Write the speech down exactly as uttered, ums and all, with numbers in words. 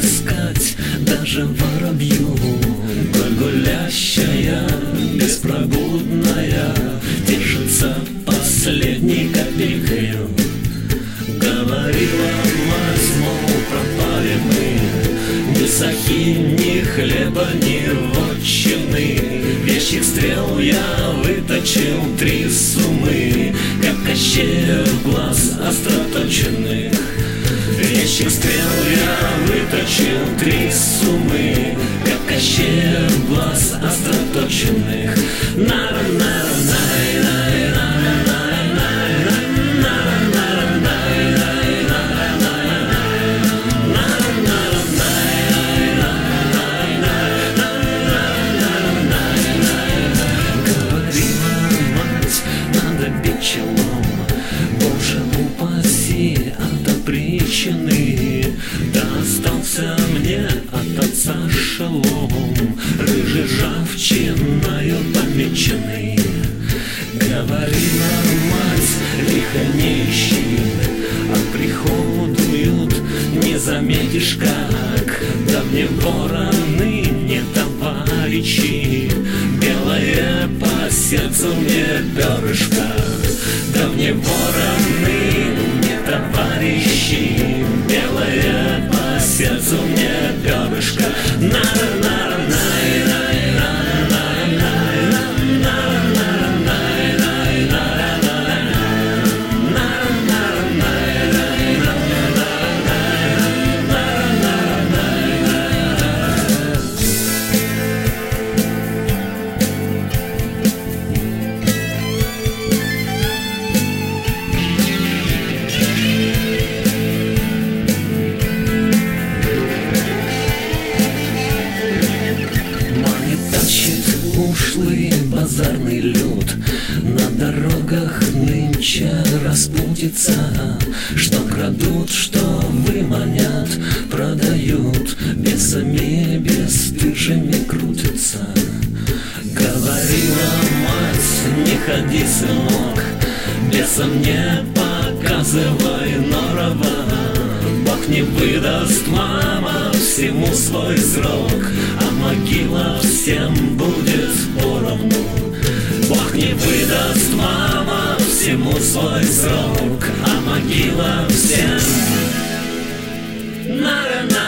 искать даже воробью. Гулящая, беспробудная, тешится последней копейкою. Говорила мать, мол, пропали мы, ни сахи, ни хлеба, ни вотчины. Вещих стрел я выточил три сумы, как Кощея в глаз остроточенных. Вещих стрел я выточил три сумы, как Кощея в глаз остроточенных. Достался мне от отца шелом, рыжий ржавчиною помеченный. Говорила мать, лихо не ищи, а приходуют, не заметишь как. Давние вороны, не товарищи, белое по сердцу мне перышко. Давние вороны, не товарищи, белое по сердцу мне перышко. Ушлый базарный люд, на дорогах нынче распутится. Что крадут, что выманят, продают, бесами, бесстыжими крутятся. Говорила мать, не ходи, сынок, бесам не показывай норова. Бог не выдаст, мама, всему свой срок, а могила всем будет поровну. Бог не выдаст, мама, всему свой срок, а могила всем. На-на-на.